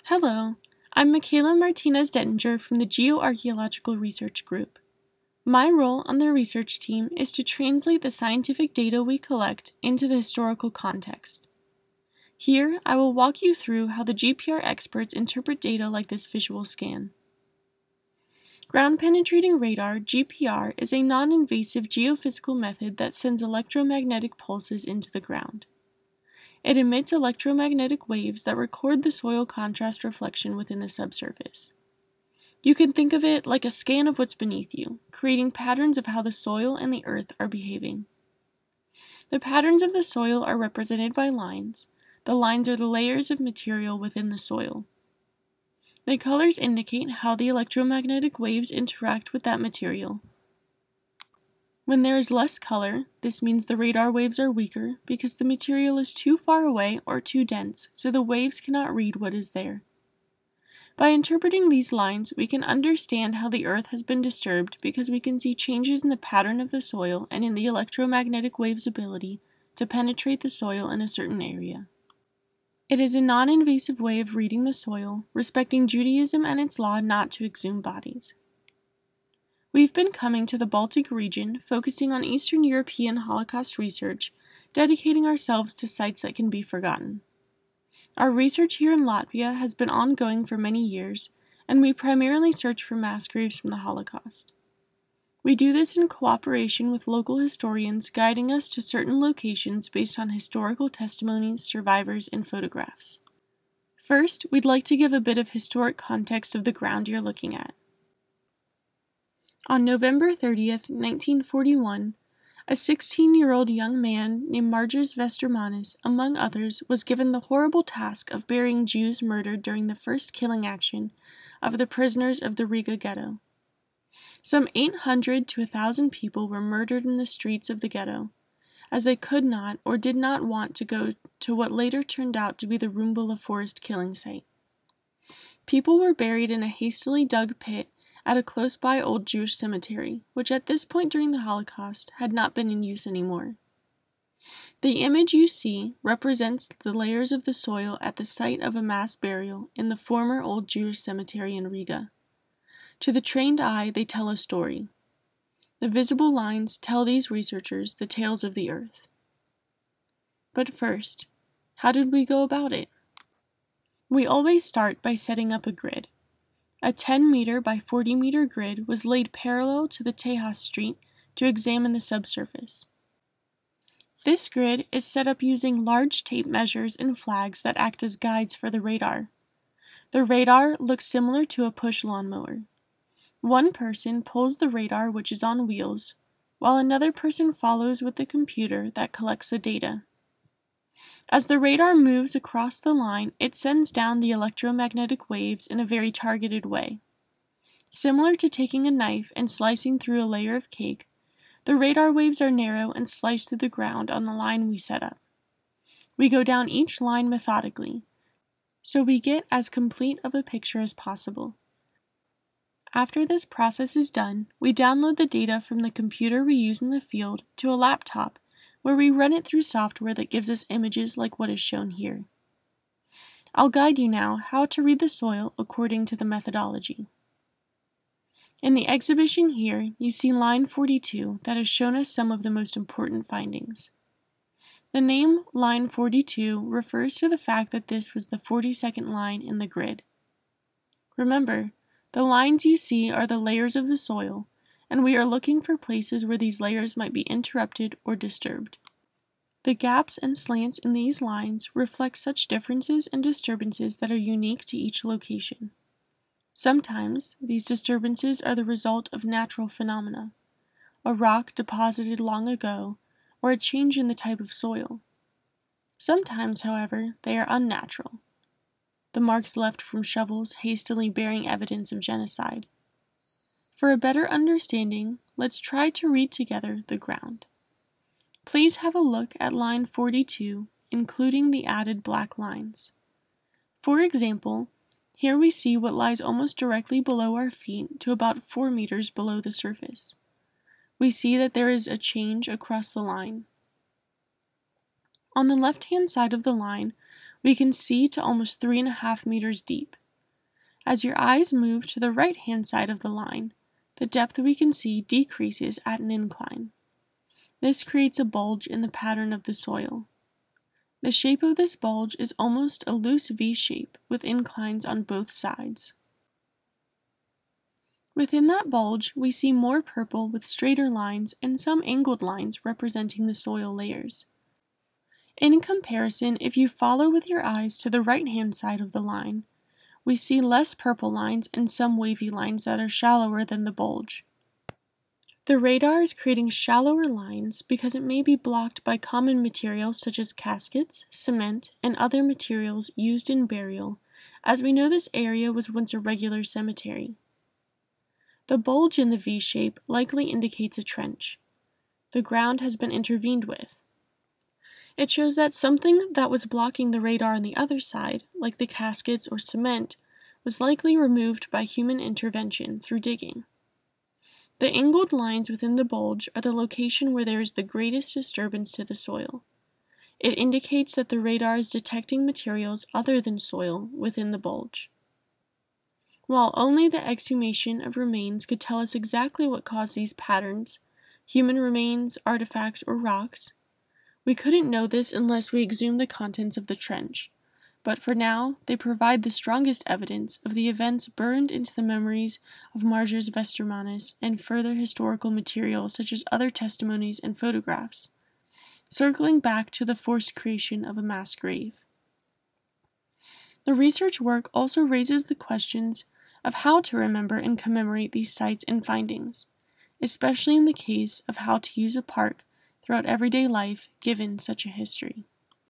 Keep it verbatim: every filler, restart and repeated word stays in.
Hello, I'm Michaela Martinez Dettinger from the Geoarchaeological Research Group. My role on the research team is to translate the scientific data we collect into the historical context. Here, I will walk you through how the G P R experts interpret data like this visual scan. Ground-penetrating radar, G P R, is a non-invasive geophysical method that sends electromagnetic pulses into the ground. It emits electromagnetic waves that record the soil contrast reflection within the subsurface. You can think of it like a scan of what's beneath you, creating patterns of how the soil and the earth are behaving. The patterns of the soil are represented by lines. The lines are the layers of material within the soil. The colors indicate how the electromagnetic waves interact with that material. When there is less color, this means the radar waves are weaker because the material is too far away or too dense, so the waves cannot read what is there. By interpreting these lines, we can understand how the earth has been disturbed because we can see changes in the pattern of the soil and in the electromagnetic waves' ability to penetrate the soil in a certain area. It is a non-invasive way of reading the soil, respecting Judaism and its law not to exhume bodies. We've been coming to the Baltic region, focusing on Eastern European Holocaust research, dedicating ourselves to sites that can be forgotten. Our research here in Latvia has been ongoing for many years, and we primarily search for mass graves from the Holocaust. We do this in cooperation with local historians guiding us to certain locations based on historical testimonies, survivors, and photographs. First, we'd like to give a bit of historic context of the ground you're looking at. On November thirtieth, nineteen forty-one, a sixteen-year-old young man named Margus Vestermanis, among others, was given the horrible task of burying Jews murdered during the first killing action of the prisoners of the Riga ghetto. Some eight hundred to one thousand people were murdered in the streets of the ghetto, as they could not or did not want to go to what later turned out to be the Rumbula forest killing site. People were buried in a hastily dug pit at a close-by old Jewish cemetery, which at this point during the Holocaust had not been in use anymore. The image you see represents the layers of the soil at the site of a mass burial in the former old Jewish cemetery in Riga. To the trained eye, they tell a story. The visible lines tell these researchers the tales of the earth. But first, how did we go about it? We always start by setting up a grid. A ten meter by forty meter grid was laid parallel to the Tejas Street to examine the subsurface. This grid is set up using large tape measures and flags that act as guides for the radar. The radar looks similar to a push lawnmower. One person pulls the radar, which is on wheels, while another person follows with the computer that collects the data. As the radar moves across the line, it sends down the electromagnetic waves in a very targeted way. Similar to taking a knife and slicing through a layer of cake, the radar waves are narrow and slice through the ground on the line we set up. We go down each line methodically, so we get as complete of a picture as possible. After this process is done, we download the data from the computer we use in the field to a laptop, where we run it through software that gives us images like what is shown here. I'll guide you now how to read the soil according to the methodology. In the exhibition here, you see line forty-two that has shown us some of the most important findings. The name line forty-two refers to the fact that this was the forty-second line in the grid. Remember, the lines you see are the layers of the soil, and we are looking for places where these layers might be interrupted or disturbed. The gaps and slants in these lines reflect such differences and disturbances that are unique to each location. Sometimes, these disturbances are the result of natural phenomena, a rock deposited long ago, or a change in the type of soil. Sometimes, however, they are unnatural, the marks left from shovels hastily bearing evidence of genocide. For a better understanding, let's try to read together the ground. Please have a look at line forty-two, including the added black lines. For example, here we see what lies almost directly below our feet to about four meters below the surface. We see that there is a change across the line. On the left-hand side of the line, we can see to almost three and a half meters deep. As your eyes move to the right-hand side of the line, the depth we can see decreases at an incline. This creates a bulge in the pattern of the soil. The shape of this bulge is almost a loose V shape with inclines on both sides. Within that bulge, we see more purple with straighter lines and some angled lines representing the soil layers. In comparison, if you follow with your eyes to the right-hand side of the line, we see less purple lines and some wavy lines that are shallower than the bulge. The radar is creating shallower lines because it may be blocked by common materials such as caskets, cement, and other materials used in burial, as we know this area was once a regular cemetery. The bulge in the V shape likely indicates a trench. The ground has been intervened with. It shows that something that was blocking the radar on the other side, like the caskets or cement, was likely removed by human intervention through digging. The angled lines within the bulge are the location where there is the greatest disturbance to the soil. It indicates that the radar is detecting materials other than soil within the bulge. While only the exhumation of remains could tell us exactly what caused these patterns, human remains, artifacts, or rocks, we couldn't know this unless we exhumed the contents of the trench, but for now, they provide the strongest evidence of the events burned into the memories of Margus Westermanus and further historical material such as other testimonies and photographs, circling back to the forced creation of a mass grave. The research work also raises the questions of how to remember and commemorate these sites and findings, especially in the case of how to use a park throughout everyday life given such a history.